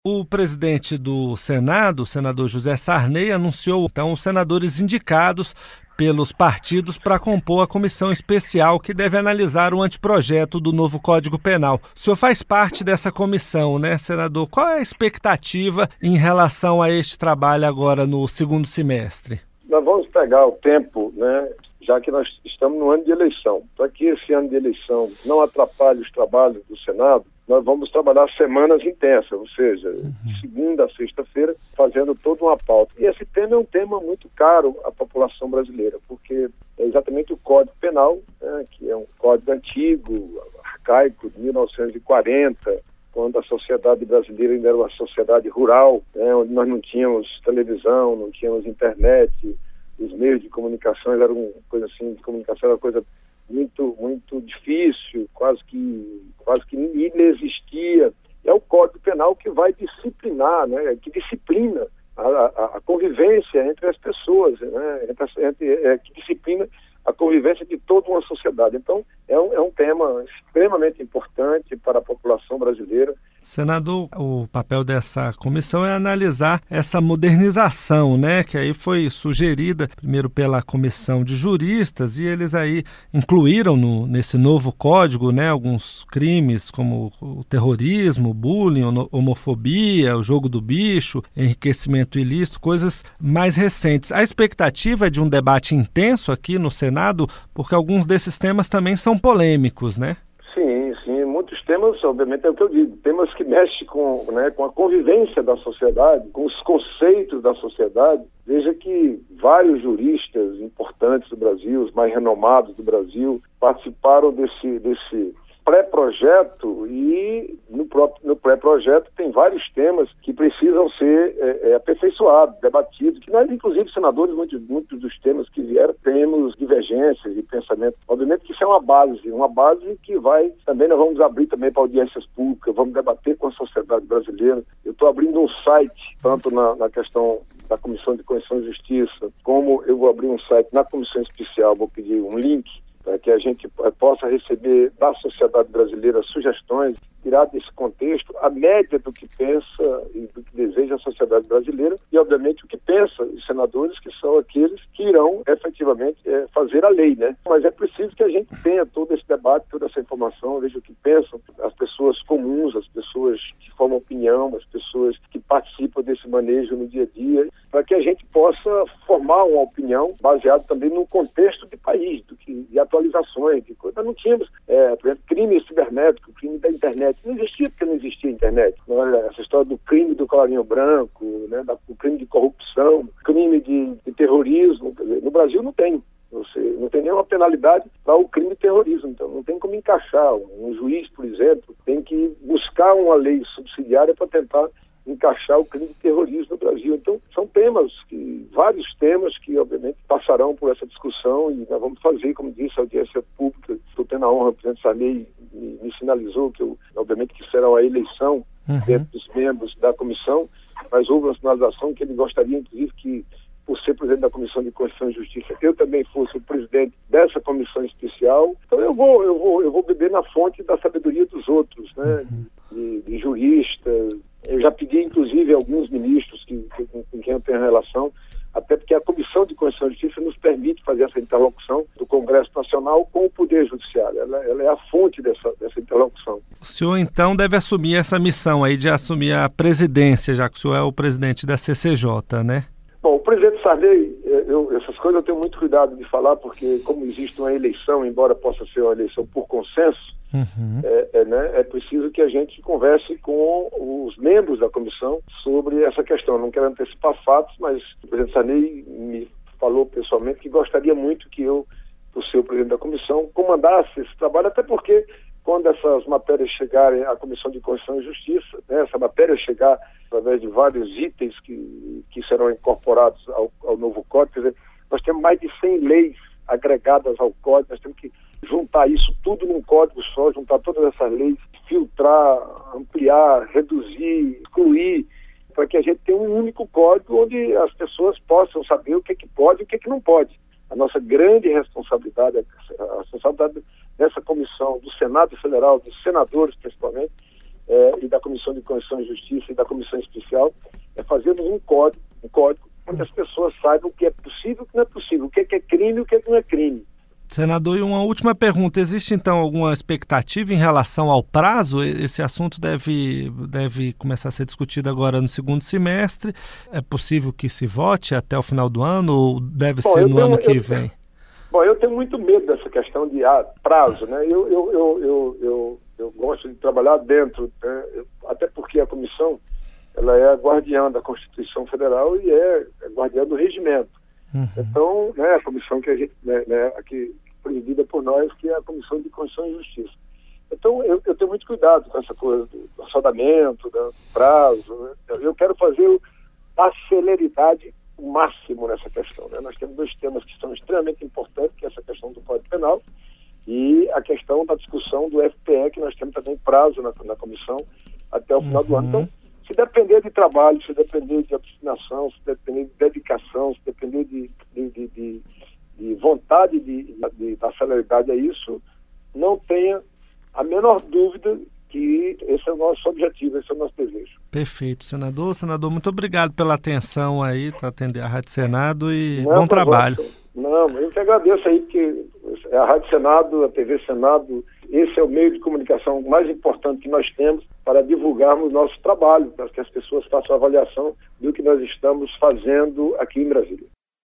O presidente do Senado, o senador José Sarney, anunciou então os senadores indicados pelos partidos para compor a comissão especial que deve analisar o anteprojeto do novo Código Penal. O senhor faz parte dessa comissão, né, senador? Qual é a expectativa em relação a este trabalho agora no segundo semestre? Nós vamos pegar o tempo, né, já que nós estamos no ano de eleição. Para que esse ano de eleição não atrapalhe os trabalhos do Senado, nós vamos trabalhar semanas intensas, ou seja, segunda a sexta-feira, fazendo toda uma pauta. E esse tema é um tema muito caro à população brasileira, porque é exatamente o Código Penal, né, que é um código antigo, arcaico, de 1940, quando a sociedade brasileira ainda era uma sociedade rural, né, onde nós não tínhamos televisão, não tínhamos internet, os meios de comunicação eram coisa assim, de comunicação era coisa muito difícil, quase que inexistia. É o Código Penal que vai disciplinar, né, que disciplina a convivência entre as pessoas, né, que disciplina a convivência de toda uma sociedade. Então, é um tema extremamente importante para a população brasileira. Senador, o papel dessa comissão é analisar essa modernização, né, que aí foi sugerida primeiro pela comissão de juristas e eles aí incluíram nesse novo código, né, alguns crimes como o terrorismo, o bullying, homofobia, o jogo do bicho, enriquecimento ilícito, coisas mais recentes. A expectativa é de um debate intenso aqui no Senado, porque alguns desses temas também são polêmicos, né? Sim, muitos temas, obviamente, é o que eu digo, temas que mexem com a convivência da sociedade, com os conceitos da sociedade. Veja que vários juristas importantes do Brasil, os mais renomados do Brasil, participaram desse pré-projeto e no pré-projeto tem vários temas que precisam ser aperfeiçoados, debatidos, que nós, inclusive, senadores, muitos dos temas que vieram, temos divergências de pensamento. Obviamente que isso é uma base que também nós vamos abrir também para audiências públicas, vamos debater com a sociedade brasileira. Eu estou abrindo um site, tanto na questão da Comissão de Constituição e Justiça, como eu vou abrir um site na Comissão Especial, vou pedir um link, para que a gente possa receber da sociedade brasileira sugestões, tirar desse contexto a média do que pensa e do que deseja a sociedade brasileira e, obviamente, o que pensa os senadores, que são aqueles que irão efetivamente fazer a lei, né? Mas é preciso que a gente tenha todo esse debate, toda essa informação, veja o que pensam as pessoas comuns, as pessoas que formam opinião, as pessoas que participam desse manejo no dia a dia, para que a gente possa formar uma opinião baseada também no contexto de país, de atualizações, de coisa. Nós não tínhamos, por exemplo, crime cibernético, crime da internet. Não existia porque não existia internet. Essa história do crime do colarinho branco, né, do crime de corrupção, crime de terrorismo. Quer dizer, no Brasil não tem. Você não tem nenhuma penalidade para o crime de terrorismo. Então não tem como encaixar. Um juiz, por exemplo, tem que buscar uma lei subsidiária para tentar encaixar o crime de terrorismo no Brasil. Então, são vários temas que, obviamente, passarão por essa discussão e nós vamos fazer, como disse, a audiência pública. Estou tendo a honra, o presidente Sarney me sinalizou que, obviamente, que será uma eleição dentro dos membros da comissão, mas houve uma sinalização que ele gostaria, inclusive, que, por ser presidente da Comissão de Constituição e Justiça, eu também fosse o presidente dessa comissão especial. Então, eu vou beber na fonte da sabedoria dos outros, né? De juristas. Eu já pedi, inclusive, a alguns ministros com quem eu tenho relação, até porque a Comissão de Constituição e Justiça nos permite fazer essa interlocução do Congresso Nacional com o Poder Judiciário. Ela é a fonte dessa interlocução. O senhor, então, deve assumir essa missão aí de assumir a presidência, já que o senhor é o presidente da CCJ, né? Bom, o presidente Sarney, essas coisas eu tenho muito cuidado de falar, porque como existe uma eleição, embora possa ser uma eleição por consenso, é preciso que a gente converse com os membros da comissão sobre essa questão. Eu não quero antecipar fatos, mas o presidente Sarney me falou pessoalmente que gostaria muito que eu, por ser o presidente da comissão, comandasse esse trabalho, até porque quando essas matérias chegarem à Comissão de Constituição e Justiça, né, essa matéria chegar através de vários itens que serão incorporados ao novo Código, quer dizer, nós temos mais de 100 leis agregadas ao Código, nós temos que juntar isso tudo num código só, juntar todas essas leis, filtrar, ampliar, reduzir, excluir, para que a gente tenha um único código onde as pessoas possam saber o que pode e o que não pode. A nossa grande responsabilidade, a responsabilidade dessa comissão, do Senado Federal, dos senadores principalmente, e da Comissão Comissão de Constituição e Justiça e da Comissão Especial, é fazermos um código onde as pessoas saibam o que é possível e o que não é possível, o que é crime e o que não é crime. Senador, e uma última pergunta. Existe, então, alguma expectativa em relação ao prazo? Esse assunto deve começar a ser discutido agora no segundo semestre. É possível que se vote até o final do ano ou deve ser no ano que vem? Bom, eu tenho muito medo dessa questão de prazo, né? Eu gosto de trabalhar dentro, né? Até porque a comissão ela é a guardiã da Constituição Federal e é guardiã do regimento. Uhum. Então, né, a comissão que a gente, aqui presidida por nós, que é a Comissão de Constituição e Justiça. Então, eu tenho muito cuidado com essa coisa do orçamento, do prazo, né? Eu quero fazer a celeridade o máximo nessa questão, né? Nós temos dois temas que são extremamente importantes, que é essa questão do Código Penal e a questão da discussão do FPE, que nós temos também prazo na comissão até o final do ano. Então, se depender de trabalho, se depender de obstinação, se depender de dedicação, se depender de vontade da celeridade a isso, não tenha a menor dúvida que esse é o nosso objetivo, esse é o nosso desejo. Perfeito, senador. Senador, muito obrigado pela atenção aí, para atender a Rádio Senado e bom trabalho. Não, eu que agradeço aí, porque a Rádio Senado, a TV Senado, esse é o meio de comunicação mais importante que nós temos para divulgarmos nosso trabalho, para que as pessoas façam a avaliação do que nós estamos fazendo aqui em Brasília.